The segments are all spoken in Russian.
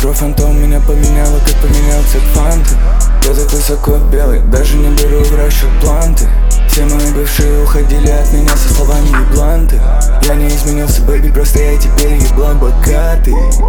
Кровь фантом меня поменяла, как поменял цвет фанты. Я так высоко белый, даже не беру в расчет планты. Все мои бывшие уходили от меня со словами ебланты. Я не изменился, бэйби, просто я теперь еблан богатый.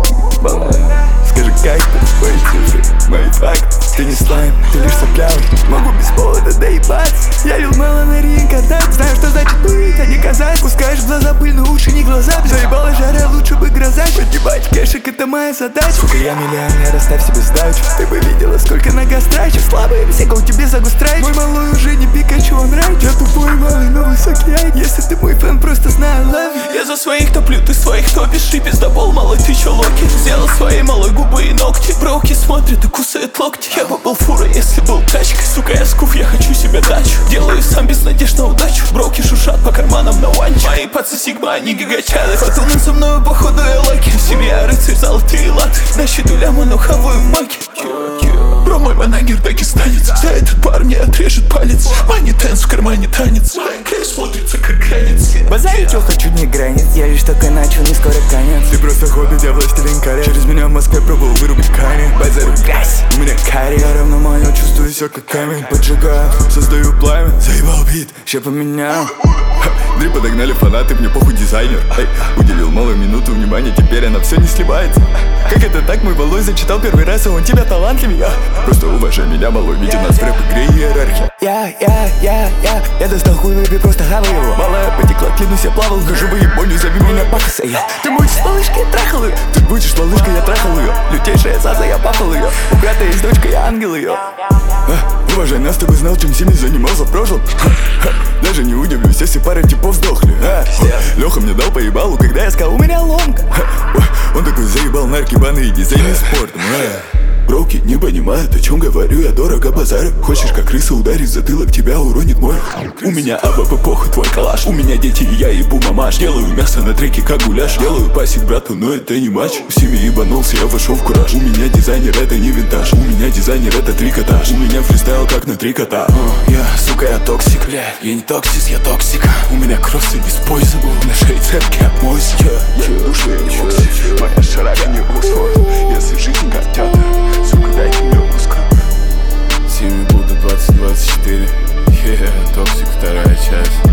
Скажи, как ты? Мои цифры, мои факты. Ты не слайм, ты лишь соплявый. Могу без повода доебаться. Я лил мело ринг отдать. Знаю, что значит быть, а не казать. Пускаешь в глаза пыль, но уши не глаза. Заебала жара, лучше бы гроза. Поднимать кэшек, это моя задача. Сука, я миллионер, оставь себе сдачу. Ты бы видела, сколько нога страчу. Слабые, всякого тебе загустрать. Мой малой уже не Пикачу, он райд. Я тупой малый, но высокий ай. Если ты мой фэн, просто знаю, love you. Я за своих топлю, ты своих топишь. И пиздобол, малой, ты чё локи? Сделал своей малой губы и ногти. Броуки смотрят и кусают локти. Я бы был фурой, если был тачкой. Сука, я скуф, я хочу себе дачу. Делаю сам без надежд на удачу. Броуки шушат по карманам на ванче. Мои пацы сигма, они гигачады. Фатуны со мною, походу, я лаки. Семья, рыцарь, золотые латы. На счету ляму, но хаваю в маке. Бро, мой манагер дагестанец. За этот пар мне отрежет палец. Мани тенс, в кармане танец. Моя кэш смотрится как гранец. Базарю, чё хочу, не границ. Я лишь только начал, не скоро конец. Ты просто хобби, я властелин колец. Через меня в Москве пробовал вырубить камень. Базарю грязь, у меня карри. Я равно мое, чувствую все как камень. Поджигаю, создаю пламя. Заебал бит, ща поменяю. Дри подогнали фанаты, мне похуй дизайнер. Уделил малую минуту внимания, теперь она все не сливается. Как это так, мой малой зачитал первый раз, и он тебя талантливее. Просто уважай меня, малой, ведь у нас в рэп-игре иерархия. Я достал хуй, выпей, просто хавай его. Малая потекла, клянусь, я плавал. Хожу бы ебоню, зови меня пакаса. Ты будешь с малышкой, я трахал ее. Ты будешь с малышкой, я трахал ее. Лютейшая заза, я папал ее. У брата есть дочка, я ангел ее. Уважай нас, ты бы знал, чем сильно занимался в прошлом. Даже не удивлюсь, если пара типов сдохли. Леха мне дал по ебалу, когда я сказал, у меня ломка. Он такой заебал наркибаны и дизайн спортом. Броуки не понимают, о чем говорю, я дорого базарю. Хочешь как крыса ударить в затылок, тебя уронит мой. У меня АБП, похуй твой калаш. У меня дети и я ебу мамаш. Делаю мясо на треке как гуляш. Делаю пасик брату, но это не матч. В семье ебанулся, я вошел в кураж. У меня дизайнер, это не винтаж. У меня дизайнер, это трикотаж. У меня фристайл как на 3 кота. Сука, я токсик, бля. Я не токсис, я токсик. У меня кроссы без пояса был. На шее цепки от мойся. Душные боксы. Моя шарага не Оксфорд. Если жизнь как театр, сука, дайте мне узко. 7 буду 20-24. Токсик, 2-я часть.